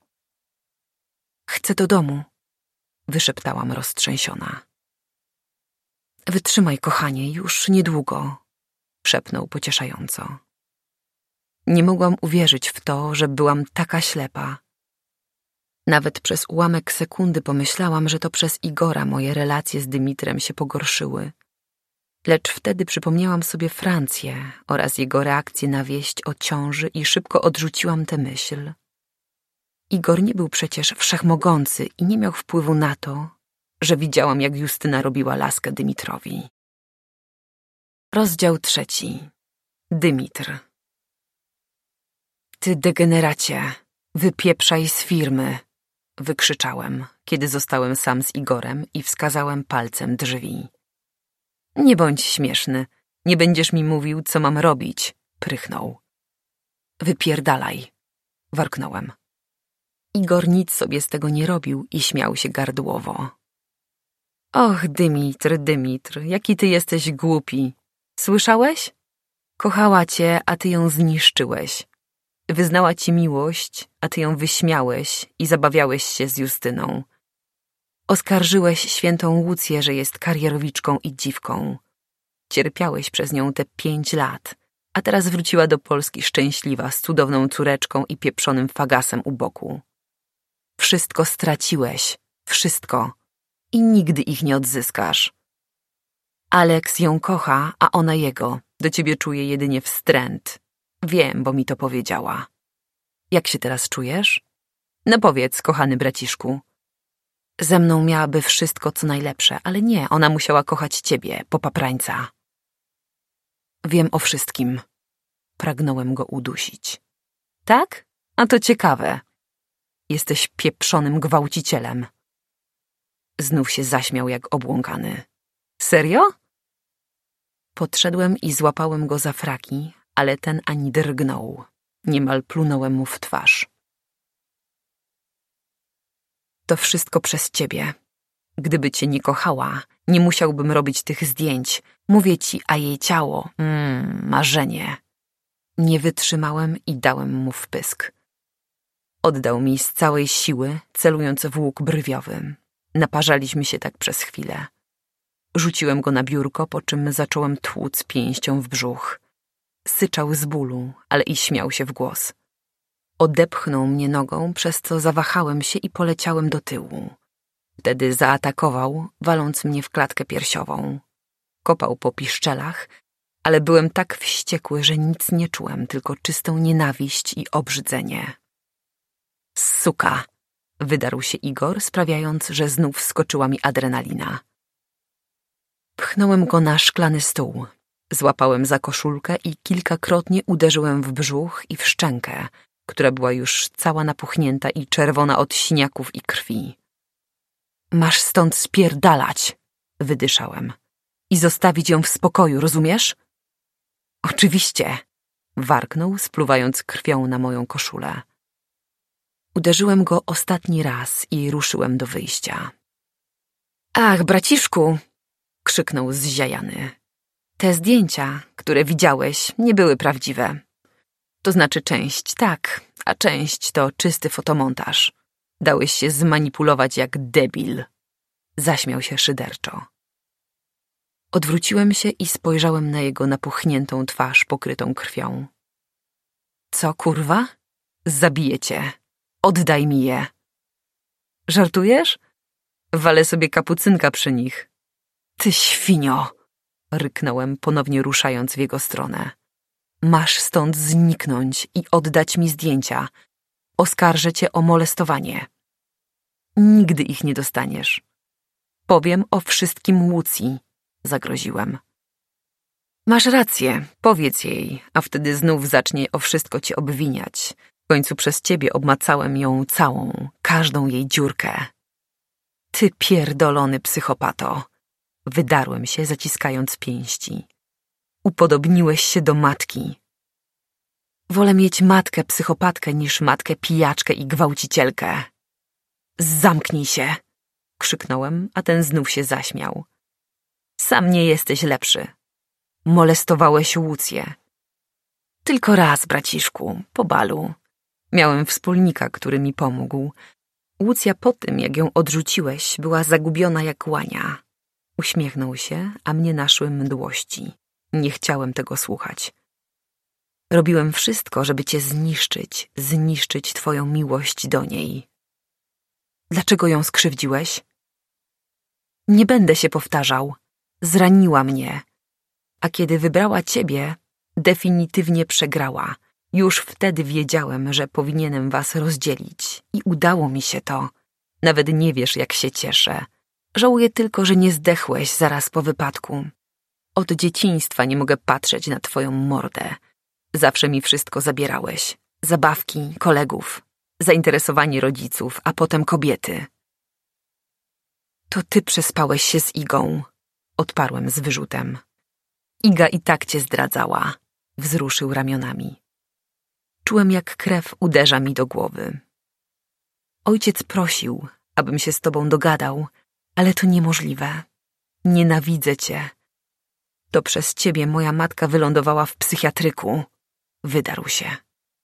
Chcę do domu, wyszeptałam roztrzęsiona. Wytrzymaj, kochanie, już niedługo, szepnął pocieszająco. Nie mogłam uwierzyć w to, że byłam taka ślepa. Nawet przez ułamek sekundy pomyślałam, że to przez Igora moje relacje z Dymitrem się pogorszyły. Lecz wtedy przypomniałam sobie Francję oraz jego reakcję na wieść o ciąży i szybko odrzuciłam tę myśl. Igor nie był przecież wszechmogący i nie miał wpływu na to, że widziałam, jak Justyna robiła laskę Dymitrowi. Rozdział 3. Dymitr. Ty degeneracie, wypieprzaj z firmy, wykrzyczałem, kiedy zostałem sam z Igorem i wskazałem palcem drzwi. Nie bądź śmieszny, nie będziesz mi mówił, co mam robić, prychnął. Wypierdalaj, warknąłem. Igor nic sobie z tego nie robił i śmiał się gardłowo. Och, Dymitr, jaki ty jesteś głupi. Słyszałeś? Kochała cię, a ty ją zniszczyłeś. Wyznała ci miłość, a ty ją wyśmiałeś i zabawiałeś się z Justyną. Oskarżyłeś świętą Łucję, że jest karierowiczką i dziwką. Cierpiałeś przez nią te 5 lat, a teraz wróciła do Polski szczęśliwa z cudowną córeczką i pieprzonym fagasem u boku. Wszystko straciłeś, wszystko. I nigdy ich nie odzyskasz. Aleks ją kocha, a ona jego. Do ciebie czuje jedynie wstręt. Wiem, bo mi to powiedziała. Jak się teraz czujesz? No powiedz, kochany braciszku. Ze mną miałaby wszystko, co najlepsze, ale nie, ona musiała kochać ciebie, popaprańca. Wiem o wszystkim. Pragnąłem go udusić. Tak? A to ciekawe. Jesteś pieprzonym gwałcicielem. Znów się zaśmiał jak obłąkany. Serio? Podszedłem i złapałem go za fraki, ale ten ani drgnął. Niemal plunąłem mu w twarz. To wszystko przez ciebie. Gdyby cię nie kochała, nie musiałbym robić tych zdjęć. Mówię ci, a jej ciało, marzenie. Nie wytrzymałem i dałem mu wpysk. Oddał mi z całej siły, celując w łuk brwiowy. Naparzaliśmy się tak przez chwilę. Rzuciłem go na biurko, po czym zacząłem tłuc pięścią w brzuch. Syczał z bólu, ale i śmiał się w głos. Odepchnął mnie nogą, przez co zawahałem się i poleciałem do tyłu. Wtedy zaatakował, waląc mnie w klatkę piersiową. Kopał po piszczelach, ale byłem tak wściekły, że nic nie czułem, tylko czystą nienawiść i obrzydzenie. Suka! Wydarł się Igor, sprawiając, że znów skoczyła mi adrenalina. Pchnąłem go na szklany stół. Złapałem za koszulkę i kilkakrotnie uderzyłem w brzuch i w szczękę, która była już cała napuchnięta i czerwona od siniaków i krwi. Masz stąd spierdalać, wydyszałem. I zostawić ją w spokoju, rozumiesz? Oczywiście, warknął, spluwając krwią na moją koszulę. Uderzyłem go ostatni raz i ruszyłem do wyjścia. Ach, braciszku, krzyknął zziajany. Te zdjęcia, które widziałeś, nie były prawdziwe. To znaczy część tak, a część to czysty fotomontaż. Dałeś się zmanipulować jak debil. Zaśmiał się szyderczo. Odwróciłem się i spojrzałem na jego napuchniętą twarz pokrytą krwią. Co, kurwa? Zabiję cię. Oddaj mi je. Żartujesz? Walę sobie kapucynka przy nich. Ty świnio! Ryknąłem, ponownie ruszając w jego stronę. Masz stąd zniknąć i oddać mi zdjęcia. Oskarżę cię o molestowanie. Nigdy ich nie dostaniesz. Powiem o wszystkim Łucji, zagroziłem. Masz rację, powiedz jej, a wtedy znów zacznie o wszystko cię obwiniać. W końcu przez ciebie obmacałem ją całą, każdą jej dziurkę. Ty pierdolony psychopato. Wydarłem się, zaciskając pięści. Upodobniłeś się do matki. Wolę mieć matkę psychopatkę niż matkę pijaczkę i gwałcicielkę. Zamknij się! Krzyknąłem, a ten znów się zaśmiał. Sam nie jesteś lepszy. Molestowałeś Łucję. Tylko raz, braciszku, po balu. Miałem wspólnika, który mi pomógł. Łucja po tym, jak ją odrzuciłeś, była zagubiona jak łania. Uśmiechnął się, a mnie naszły mdłości. Nie chciałem tego słuchać. Robiłem wszystko, żeby cię zniszczyć twoją miłość do niej. Dlaczego ją skrzywdziłeś? Nie będę się powtarzał. Zraniła mnie. A kiedy wybrała ciebie, definitywnie przegrała. Już wtedy wiedziałem, że powinienem was rozdzielić. I udało mi się to. Nawet nie wiesz, jak się cieszę. Żałuję tylko, że nie zdechłeś zaraz po wypadku. Od dzieciństwa nie mogę patrzeć na twoją mordę. Zawsze mi wszystko zabierałeś. Zabawki, kolegów, zainteresowanie rodziców, a potem kobiety. To ty przespałeś się z Igą, odparłem z wyrzutem. Iga i tak cię zdradzała, wzruszył ramionami. Czułem, jak krew uderza mi do głowy. Ojciec prosił, abym się z tobą dogadał, ale to niemożliwe. Nienawidzę cię. To przez ciebie moja matka wylądowała w psychiatryku. Wydarł się.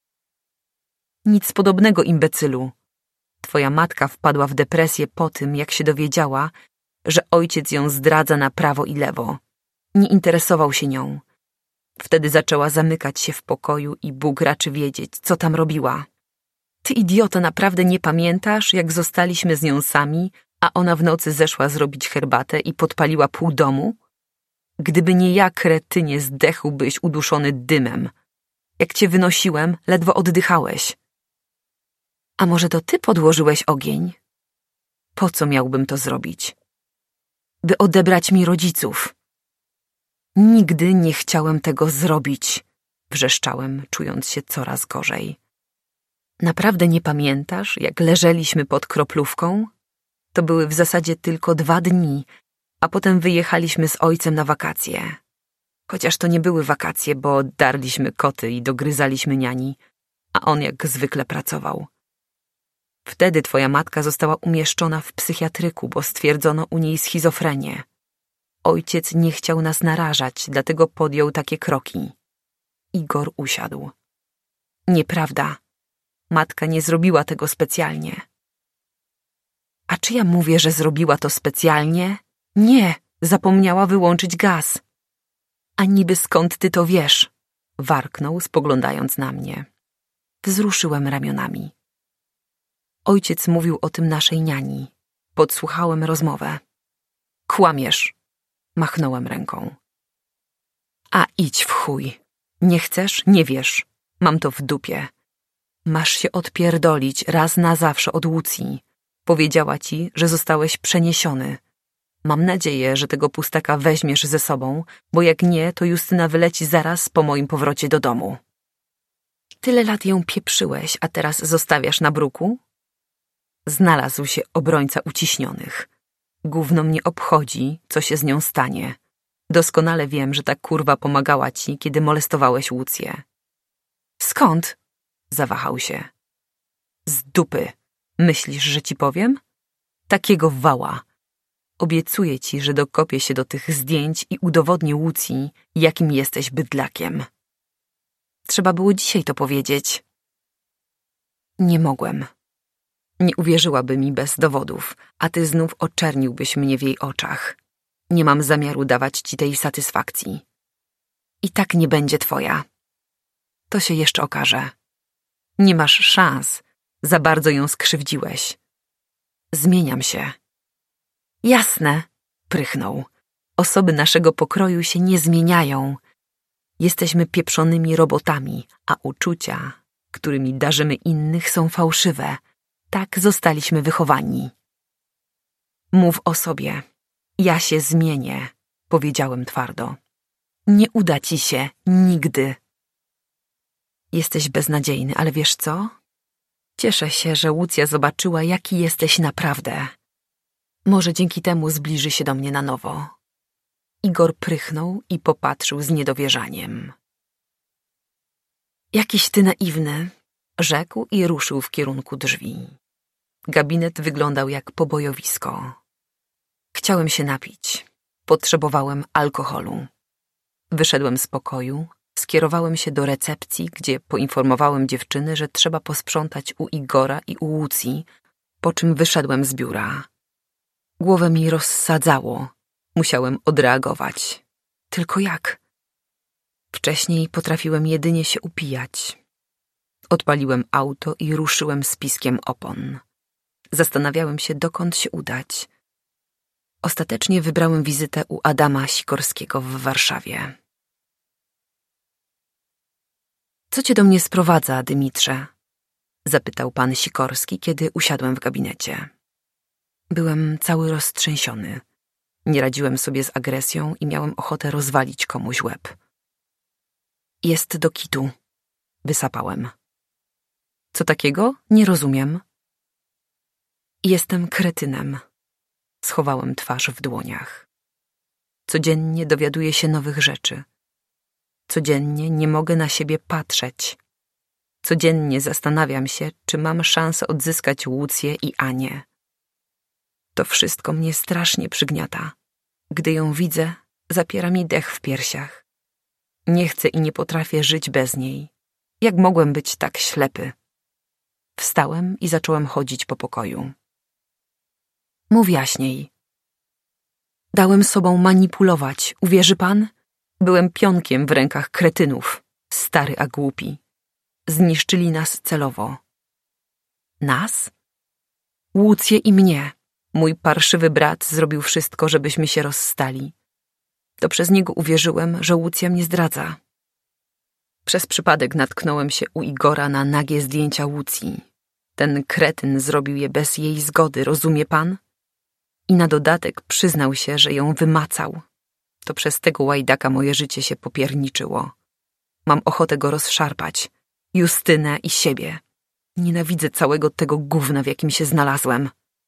Nic podobnego, imbecylu. Twoja matka wpadła w depresję po tym, jak się dowiedziała, że ojciec ją zdradza na prawo i lewo. Nie interesował się nią. Wtedy zaczęła zamykać się w pokoju i Bóg raczy wiedzieć, co tam robiła. Ty, idioto, naprawdę nie pamiętasz, jak zostaliśmy z nią sami, a ona w nocy zeszła zrobić herbatę i podpaliła pół domu? Gdyby nie ja, kretynie, zdechłbyś uduszony dymem. Jak cię wynosiłem, ledwo oddychałeś. A może to ty podłożyłeś ogień? Po co miałbym to zrobić? By odebrać mi rodziców. Nigdy nie chciałem tego zrobić, wrzeszczałem, czując się coraz gorzej. Naprawdę nie pamiętasz, jak leżeliśmy pod kroplówką? To były w zasadzie tylko 2 dni, a potem wyjechaliśmy z ojcem na wakacje. Chociaż to nie były wakacje, bo darliśmy koty i dogryzaliśmy niani, a on jak zwykle pracował. Wtedy twoja matka została umieszczona w psychiatryku, bo stwierdzono u niej schizofrenię. Ojciec nie chciał nas narażać, dlatego podjął takie kroki. Igor usiadł. Nieprawda. Matka nie zrobiła tego specjalnie. A czy ja mówię, że zrobiła to specjalnie? Nie, zapomniała wyłączyć gaz. A niby skąd ty to wiesz? Warknął, spoglądając na mnie. Wzruszyłem ramionami. Ojciec mówił o tym naszej niani. Podsłuchałem rozmowę. Kłamiesz, machnąłem ręką. A idź w chuj. Nie chcesz? Nie wiesz. Mam to w dupie. Masz się odpierdolić raz na zawsze od Łucji. Powiedziała ci, że zostałeś przeniesiony. Mam nadzieję, że tego pustaka weźmiesz ze sobą, bo jak nie, to Justyna wyleci zaraz po moim powrocie do domu. Tyle lat ją pieprzyłeś, a teraz zostawiasz na bruku? Znalazł się obrońca uciśnionych. Gówno mnie obchodzi, co się z nią stanie. Doskonale wiem, że ta kurwa pomagała ci, kiedy molestowałeś Łucję. Skąd? Zawahał się. Z dupy. Myślisz, że ci powiem? Takiego wała. Obiecuję ci, że dokopię się do tych zdjęć i udowodnię Łucji, jakim jesteś bydlakiem. Trzeba było dzisiaj to powiedzieć. Nie mogłem. Nie uwierzyłaby mi bez dowodów, a ty znów oczerniłbyś mnie w jej oczach. Nie mam zamiaru dawać ci tej satysfakcji. I tak nie będzie twoja. To się jeszcze okaże. Nie masz szans. Za bardzo ją skrzywdziłeś. Zmieniam się. Jasne, prychnął. Osoby naszego pokroju się nie zmieniają. Jesteśmy pieprzonymi robotami, a uczucia, którymi darzymy innych, są fałszywe. Tak zostaliśmy wychowani. Mów o sobie. Ja się zmienię, powiedziałem twardo. Nie uda ci się nigdy. Jesteś beznadziejny, ale wiesz co? Cieszę się, że Łucja zobaczyła, jaki jesteś naprawdę. Może dzięki temu zbliży się do mnie na nowo. Igor prychnął i popatrzył z niedowierzaniem. Jakiś ty naiwny, rzekł i ruszył w kierunku drzwi. Gabinet wyglądał jak pobojowisko. Chciałem się napić. Potrzebowałem alkoholu. Wyszedłem z pokoju, skierowałem się do recepcji, gdzie poinformowałem dziewczyny, że trzeba posprzątać u Igora i u Łucji, po czym wyszedłem z biura. Głowę mi rozsadzało. Musiałem odreagować. Tylko jak? Wcześniej potrafiłem jedynie się upijać. Odpaliłem auto i ruszyłem z piskiem opon. Zastanawiałem się, dokąd się udać. Ostatecznie wybrałem wizytę u Adama Sikorskiego w Warszawie. Co cię do mnie sprowadza, Dymitrze? Zapytał pan Sikorski, kiedy usiadłem w gabinecie. Byłem cały roztrzęsiony. Nie radziłem sobie z agresją i miałem ochotę rozwalić komuś łeb. Jest do kitu, wysapałem. Co takiego? Nie rozumiem. Jestem kretynem. Schowałem twarz w dłoniach. Codziennie dowiaduję się nowych rzeczy. Codziennie nie mogę na siebie patrzeć. Codziennie zastanawiam się, czy mam szansę odzyskać Łucję i Anię. To wszystko mnie strasznie przygniata. Gdy ją widzę, zapiera mi dech w piersiach. Nie chcę i nie potrafię żyć bez niej. Jak mogłem być tak ślepy? Wstałem i zacząłem chodzić po pokoju. Mów jaśniej. Dałem sobą manipulować, uwierzy pan? Byłem pionkiem w rękach kretynów, stary a głupi. Zniszczyli nas celowo. Nas? Łucję i mnie. Mój parszywy brat zrobił wszystko, żebyśmy się rozstali. To przez niego uwierzyłem, że Łucja mnie zdradza. Przez przypadek natknąłem się u Igora na nagie zdjęcia Łucji. Ten kretyn zrobił je bez jej zgody, rozumie pan? I na dodatek przyznał się, że ją wymacał. To przez tego łajdaka moje życie się popierniczyło. Mam ochotę go rozszarpać. Justynę i siebie. Nienawidzę całego tego gówna, w jakim się znalazłem.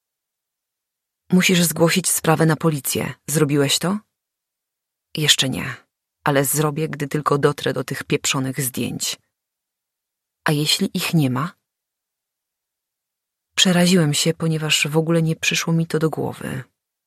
Musisz zgłosić sprawę na policję. Zrobiłeś to? Jeszcze nie, ale zrobię, gdy tylko dotrę do tych pieprzonych zdjęć. A jeśli ich nie ma? Przeraziłem się, ponieważ w ogóle nie przyszło mi to do głowy.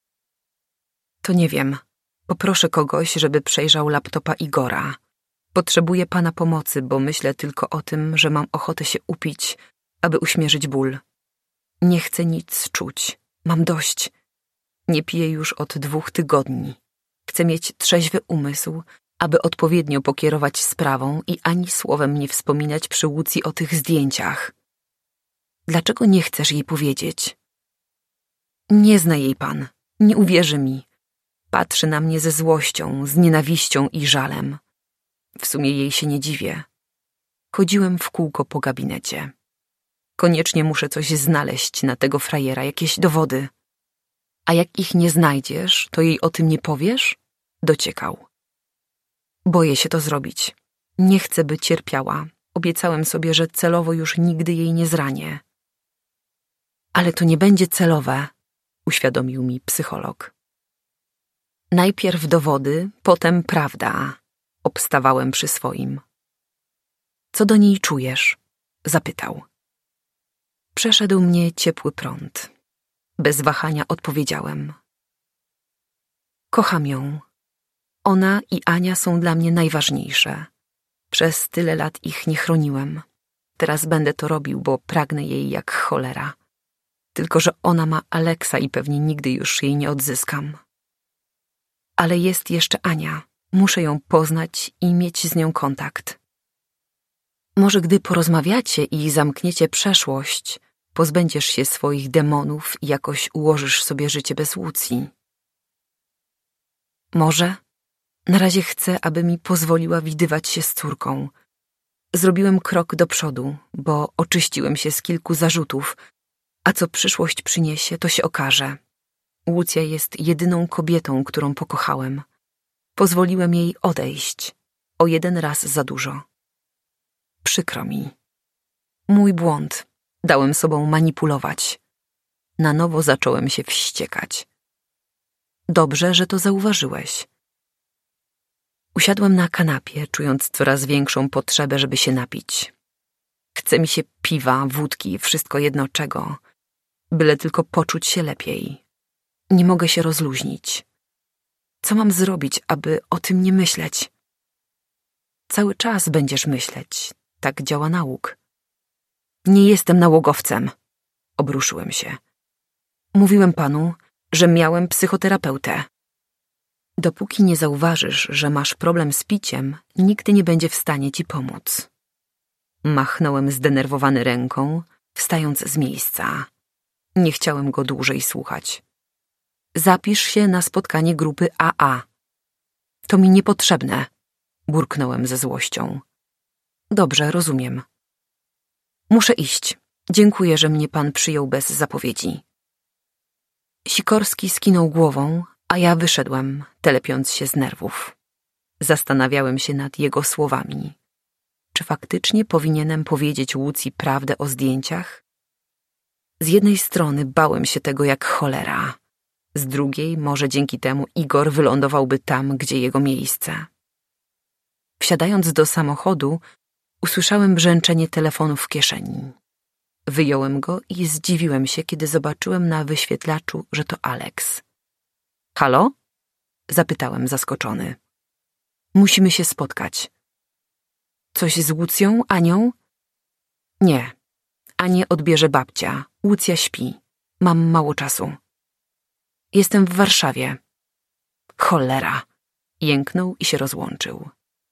To nie wiem. Poproszę kogoś, żeby przejrzał laptopa Igora. Potrzebuję pana pomocy, bo myślę tylko o tym, że mam ochotę się upić, aby uśmierzyć ból. Nie chcę nic czuć. Mam dość. Nie piję już od 2 tygodni. Chcę mieć trzeźwy umysł, aby odpowiednio pokierować sprawą i ani słowem nie wspominać przy Łucji o tych zdjęciach. Dlaczego nie chcesz jej powiedzieć? Nie zna jej pan, nie uwierzy mi. Patrzy na mnie ze złością, z nienawiścią i żalem. W sumie jej się nie dziwię. Chodziłem w kółko po gabinecie. Koniecznie muszę coś znaleźć na tego frajera, jakieś dowody. A jak ich nie znajdziesz, to jej o tym nie powiesz? Dociekał. Boję się to zrobić. Nie chcę, by cierpiała. Obiecałem sobie, że celowo już nigdy jej nie zranię. Ale to nie będzie celowe, uświadomił mi psycholog. Najpierw dowody, potem prawda. Obstawałem przy swoim. Co do niej czujesz? Zapytał. Przeszedł mnie ciepły prąd. Bez wahania odpowiedziałem. Kocham ją. Ona i Ania są dla mnie najważniejsze. Przez tyle lat ich nie chroniłem. Teraz będę to robił, bo pragnę jej jak cholera. Tylko że ona ma Aleksa i pewnie nigdy już jej nie odzyskam. Ale jest jeszcze Ania. Muszę ją poznać i mieć z nią kontakt. Może gdy porozmawiacie i zamkniecie przeszłość, pozbędziesz się swoich demonów i jakoś ułożysz sobie życie bez Łucji. Może? Na razie chcę, aby mi pozwoliła widywać się z córką. Zrobiłem krok do przodu, bo oczyściłem się z kilku zarzutów, a co przyszłość przyniesie, to się okaże. Łucja jest jedyną kobietą, którą pokochałem. Pozwoliłem jej odejść. O 1 raz za dużo. Przykro mi. Mój błąd. Dałem sobą manipulować. Na nowo zacząłem się wściekać. Dobrze, że to zauważyłeś. Usiadłem na kanapie, czując coraz większą potrzebę, żeby się napić. Chce mi się piwa, wódki, wszystko jedno czego. Byle tylko poczuć się lepiej. Nie mogę się rozluźnić. Co mam zrobić, aby o tym nie myśleć? Cały czas będziesz myśleć. Tak działa nauk. Nie jestem nałogowcem. Obruszyłem się. Mówiłem panu, że miałem psychoterapeutę. Dopóki nie zauważysz, że masz problem z piciem, nikt nie będzie w stanie ci pomóc. Machnąłem zdenerwowany ręką, wstając z miejsca. Nie chciałem go dłużej słuchać. Zapisz się na spotkanie grupy AA. To mi niepotrzebne, burknąłem ze złością. Dobrze, rozumiem. Muszę iść. Dziękuję, że mnie pan przyjął bez zapowiedzi. Sikorski skinął głową, a ja wyszedłem, telepiąc się z nerwów. Zastanawiałem się nad jego słowami. Czy faktycznie powinienem powiedzieć Łucji prawdę o zdjęciach? Z jednej strony bałem się tego jak cholera. Z drugiej, może dzięki temu Igor wylądowałby tam, gdzie jego miejsce. Wsiadając do samochodu, usłyszałem brzęczenie telefonu w kieszeni. Wyjąłem go i zdziwiłem się, kiedy zobaczyłem na wyświetlaczu, że to Aleks. Halo? Zapytałem zaskoczony. Musimy się spotkać. Coś z Łucją, Anią? Nie. Anię odbierze babcia. Łucja śpi. Mam mało czasu. Jestem w Warszawie. Cholera. Jęknął i się rozłączył.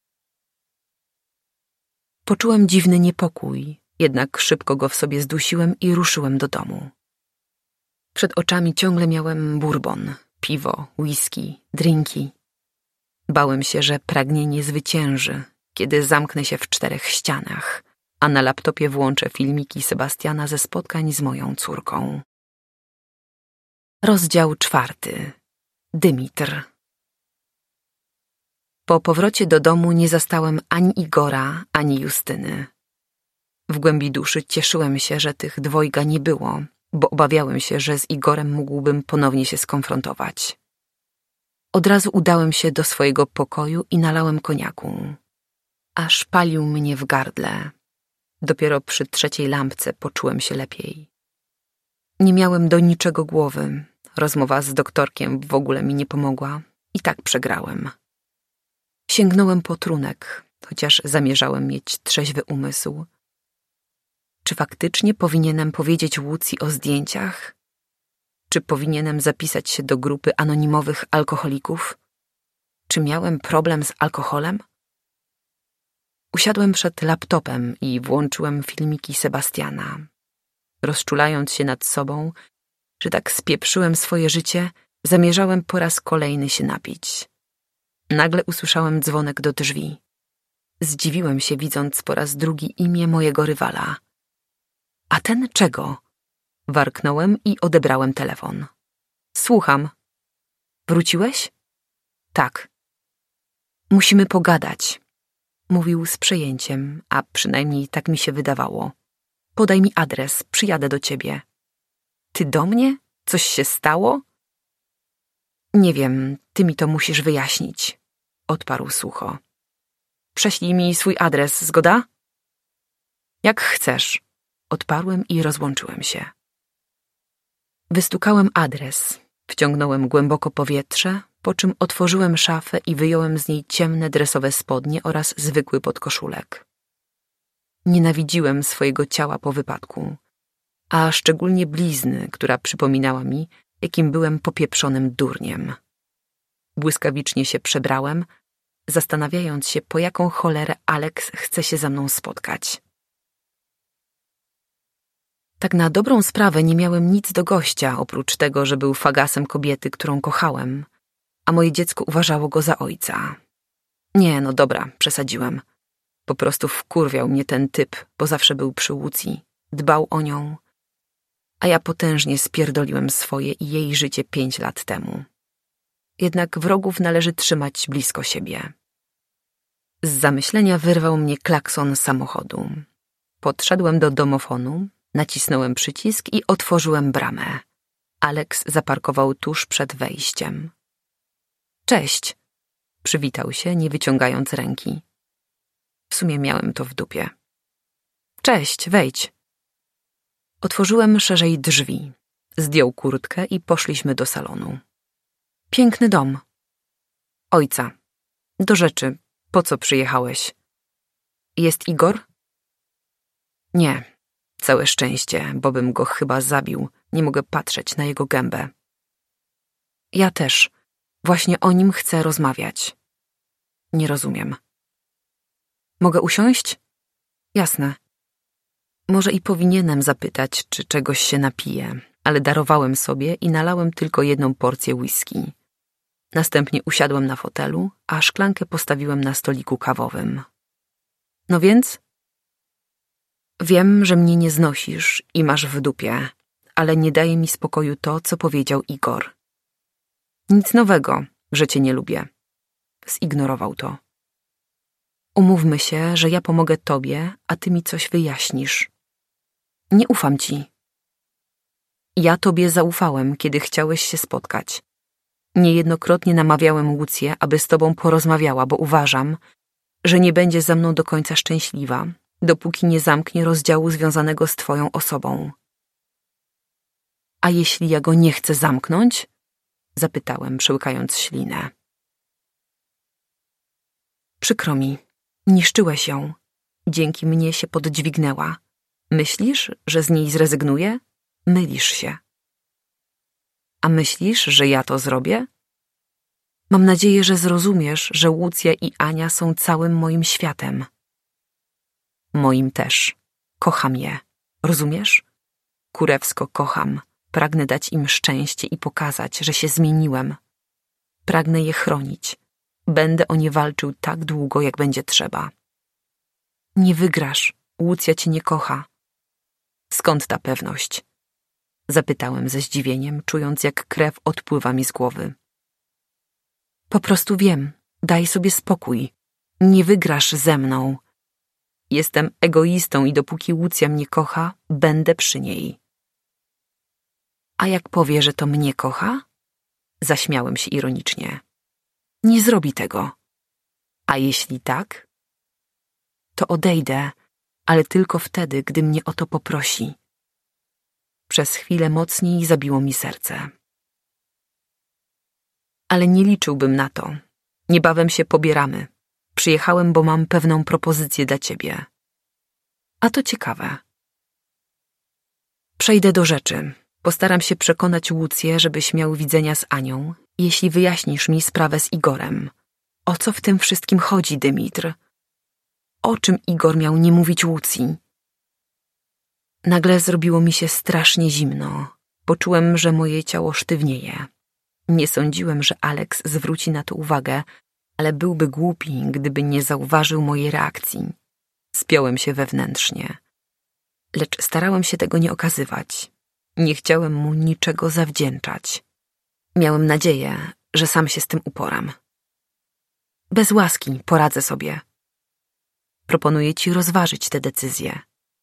Poczułem dziwny niepokój, jednak szybko go w sobie zdusiłem i ruszyłem do domu. Przed oczami ciągle miałem bourbon, piwo, whisky, drinki. Bałem się, że pragnienie zwycięży, kiedy zamknę się w 4 ścianach, a na laptopie włączę filmiki Sebastiana ze spotkań z moją córką. Rozdział 4. Dymitr. Po powrocie do domu nie zastałem ani Igora, ani Justyny. W głębi duszy cieszyłem się, że tych dwojga nie było, bo obawiałem się, że z Igorem mógłbym ponownie się skonfrontować. Od razu udałem się do swojego pokoju i nalałem koniaku. Aż palił mnie w gardle. Dopiero przy 3. lampce poczułem się lepiej. Nie miałem do niczego głowy. Rozmowa z doktorkiem w ogóle mi nie pomogła. I tak przegrałem. Sięgnąłem po trunek, chociaż zamierzałem mieć trzeźwy umysł. Czy faktycznie powinienem powiedzieć Łucji o zdjęciach? Czy powinienem zapisać się do grupy anonimowych alkoholików? Czy miałem problem z alkoholem? Usiadłem przed laptopem i włączyłem filmiki Sebastiana. Rozczulając się nad sobą, że tak spieprzyłem swoje życie, zamierzałem po raz kolejny się napić. Nagle usłyszałem dzwonek do drzwi. Zdziwiłem się, widząc po raz drugi imię mojego rywala. A ten czego? Warknąłem i odebrałem telefon. Słucham. Wróciłeś? Tak. Musimy pogadać. Mówił z przejęciem, a przynajmniej tak mi się wydawało. Podaj mi adres, przyjadę do ciebie. Ty do mnie? Coś się stało? Nie wiem, ty mi to musisz wyjaśnić. Odparł sucho. Prześlij mi swój adres, zgoda? Jak chcesz. Odparłem i rozłączyłem się. Wystukałem adres, wciągnąłem głęboko powietrze, po czym otworzyłem szafę i wyjąłem z niej ciemne dresowe spodnie oraz zwykły podkoszulek. Nienawidziłem swojego ciała po wypadku, a szczególnie blizny, która przypominała mi, jakim byłem popieprzonym durniem. Błyskawicznie się przebrałem, zastanawiając się, po jaką cholerę Alex chce się ze mną spotkać. Tak na dobrą sprawę nie miałem nic do gościa, oprócz tego, że był fagasem kobiety, którą kochałem, a moje dziecko uważało go za ojca. Nie, no dobra, przesadziłem. Po prostu wkurwiał mnie ten typ, bo zawsze był przy Łucji, dbał o nią, a ja potężnie spierdoliłem swoje i jej życie 5 lat temu. Jednak wrogów należy trzymać blisko siebie. Z zamyślenia wyrwał mnie klakson samochodu. Podszedłem do domofonu, nacisnąłem przycisk i otworzyłem bramę. Alex zaparkował tuż przed wejściem. Cześć, przywitał się, nie wyciągając ręki. W sumie miałem to w dupie. Cześć, wejdź. Otworzyłem szerzej drzwi, zdjął kurtkę i poszliśmy do salonu. Piękny dom. Ojca. Do rzeczy, po co przyjechałeś? Jest Igor? Nie, całe szczęście, bo bym go chyba zabił. Nie mogę patrzeć na jego gębę. Ja też. Właśnie o nim chcę rozmawiać. Nie rozumiem. Mogę usiąść? Jasne. Może i powinienem zapytać, czy czegoś się napiję, ale darowałem sobie i nalałem tylko 1 porcję whisky. Następnie usiadłem na fotelu, a szklankę postawiłem na stoliku kawowym. No więc? Wiem, że mnie nie znosisz i masz w dupie, ale nie daje mi spokoju to, co powiedział Igor. Nic nowego, że cię nie lubię. Zignorował to. Umówmy się, że ja pomogę tobie, a ty mi coś wyjaśnisz. Nie ufam ci. Ja tobie zaufałem, kiedy chciałeś się spotkać. Niejednokrotnie namawiałem Łucję, aby z tobą porozmawiała, bo uważam, że nie będzie ze mną do końca szczęśliwa, dopóki nie zamknie rozdziału związanego z twoją osobą. A jeśli ja go nie chcę zamknąć? Zapytałem, przełykając ślinę. Przykro mi, niszczyłeś ją. Dzięki mnie się poddźwignęła. Myślisz, że z niej zrezygnuję? Mylisz się. A myślisz, że ja to zrobię? Mam nadzieję, że zrozumiesz, że Łucja i Ania są całym moim światem. Moim też. Kocham je. Rozumiesz? Kurewsko kocham. Pragnę dać im szczęście i pokazać, że się zmieniłem. Pragnę je chronić. Będę o nie walczył tak długo, jak będzie trzeba. Nie wygrasz. Łucja cię nie kocha. Skąd ta pewność? Zapytałem ze zdziwieniem, czując, jak krew odpływa mi z głowy. Po prostu wiem. Daj sobie spokój. Nie wygrasz ze mną. Jestem egoistą i dopóki Łucja mnie kocha, będę przy niej. A jak powie, że to mnie kocha? Zaśmiałem się ironicznie. Nie zrobi tego. A jeśli tak? To odejdę, ale tylko wtedy, gdy mnie o to poprosi. Przez chwilę mocniej zabiło mi serce. Ale nie liczyłbym na to. Niebawem się pobieramy. Przyjechałem, bo mam pewną propozycję dla ciebie. A to ciekawe. Przejdę do rzeczy. Postaram się przekonać Łucję, żebyś miał widzenia z Anią, jeśli wyjaśnisz mi sprawę z Igorem. O co w tym wszystkim chodzi, Dymitr? O czym Igor miał nie mówić Łucji? Nagle zrobiło mi się strasznie zimno. Poczułem, że moje ciało sztywnieje. Nie sądziłem, że Alex zwróci na to uwagę, ale byłby głupi, gdyby nie zauważył mojej reakcji. Spiąłem się wewnętrznie. Lecz starałem się tego nie okazywać. Nie chciałem mu niczego zawdzięczać. Miałem nadzieję, że sam się z tym uporam. Bez łaski poradzę sobie. Proponuję ci rozważyć tę decyzję.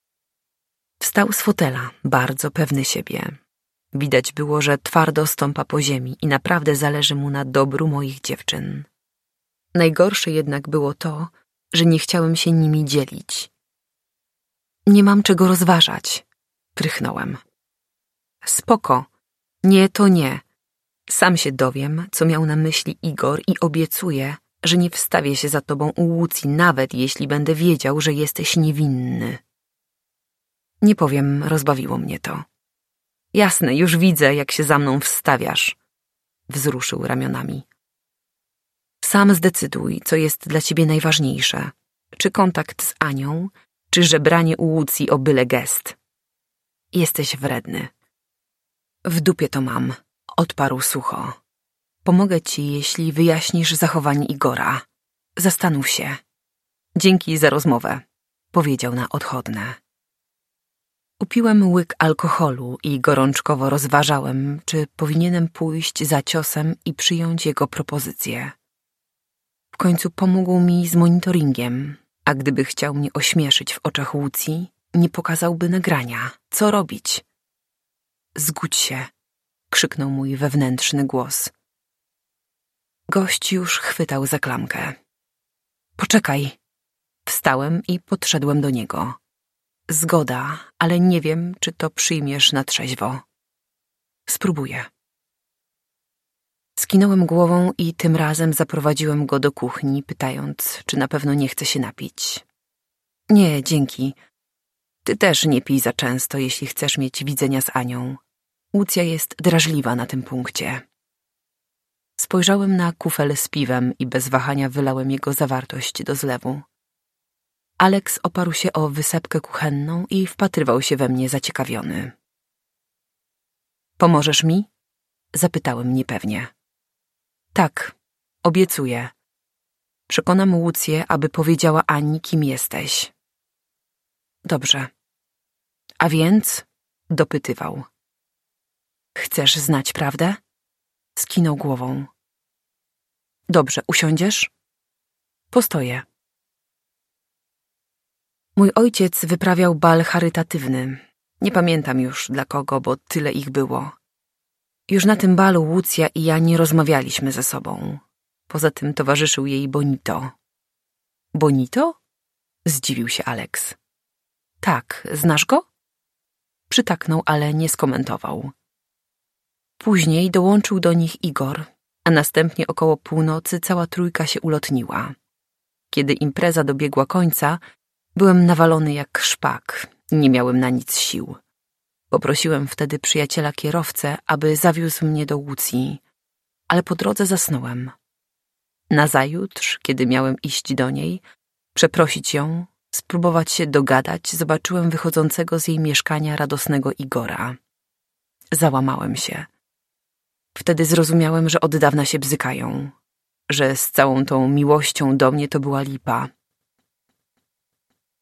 Wstał z fotela, bardzo pewny siebie. Widać było, że twardo stąpa po ziemi i naprawdę zależy mu na dobru moich dziewczyn. Najgorsze jednak było to, że nie chciałem się nimi dzielić. Nie mam czego rozważać, prychnąłem. Spoko, nie to nie. Sam się dowiem, co miał na myśli Igor i obiecuję, że nie wstawię się za tobą u Łucji, nawet jeśli będę wiedział, że jesteś niewinny. Nie powiem, rozbawiło mnie to. Jasne, już widzę, jak się za mną wstawiasz. Wzruszył ramionami. Sam zdecyduj, co jest dla ciebie najważniejsze. Czy kontakt z Anią, czy żebranie u Łucji o byle gest. Jesteś wredny. W dupie to mam, odparł sucho. Pomogę ci, jeśli wyjaśnisz zachowanie Igora. Zastanów się. Dzięki za rozmowę, powiedział na odchodne. Upiłem łyk alkoholu i gorączkowo rozważałem, czy powinienem pójść za ciosem i przyjąć jego propozycję. W końcu pomógł mi z monitoringiem, a gdyby chciał mnie ośmieszyć w oczach Łucji, nie pokazałby nagrania. Co robić? Zgódź się, krzyknął mój wewnętrzny głos. Gość już chwytał za klamkę. Poczekaj. Wstałem i podszedłem do niego. Zgoda, ale nie wiem, czy to przyjmiesz na trzeźwo. Spróbuję. Skinąłem głową i tym razem zaprowadziłem go do kuchni, pytając, czy na pewno nie chce się napić. Nie, dzięki. Ty też nie pij za często, jeśli chcesz mieć widzenia z Anią. Łucja jest drażliwa na tym punkcie. Spojrzałem na kufel z piwem i bez wahania wylałem jego zawartość do zlewu. Alex oparł się o wysepkę kuchenną i wpatrywał się we mnie zaciekawiony. Pomożesz mi? Zapytałem niepewnie. Tak, obiecuję. Przekonam Łucję, aby powiedziała Ani, kim jesteś. Dobrze. A więc? Dopytywał. Chcesz znać prawdę? Skinął głową. Dobrze, usiądziesz? Postoję. Mój ojciec wyprawiał bal charytatywny. Nie pamiętam już dla kogo, bo tyle ich było. Już na tym balu Łucja i ja nie rozmawialiśmy ze sobą. Poza tym towarzyszył jej Bonito. Bonito? Zdziwił się Alex. Tak, znasz go? Przytaknął, ale nie skomentował. Później dołączył do nich Igor, a następnie około północy cała trójka się ulotniła. Kiedy impreza dobiegła końca, byłem nawalony jak szpak, nie miałem na nic sił. Poprosiłem wtedy przyjaciela kierowcę, aby zawiózł mnie do Łucji, ale po drodze zasnąłem. Nazajutrz, kiedy miałem iść do niej, przeprosić ją, spróbować się dogadać, zobaczyłem wychodzącego z jej mieszkania radosnego Igora. Załamałem się. Wtedy zrozumiałem, że od dawna się bzykają, że z całą tą miłością do mnie to była lipa.